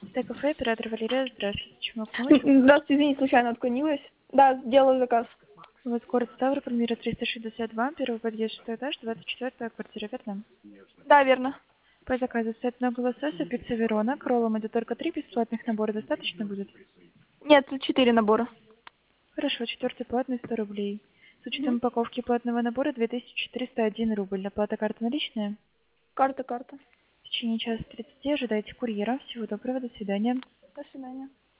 Т-кафе, оператор Валерия, здравствуйте. Чему помочь? Здравствуйте, извините, случайно отклонилась. Да, сделала заказ. У вас город Ставрополь, мира 362, первый подъезд, 6 этаж, 24-я квартира, верно? Да, верно. По заказу сетного лосося, пицца Верона, к роллам идет только 3 бесплатных набора, достаточно будет? Нет, 4 набора. Хорошо, четвертый платный 100 рублей. С учетом Мгм. упаковки платного набора 2401 рубль. Оплата карты наличная? Карта. В течение часа 30 ожидайте курьера. Всего доброго, до свидания. До свидания.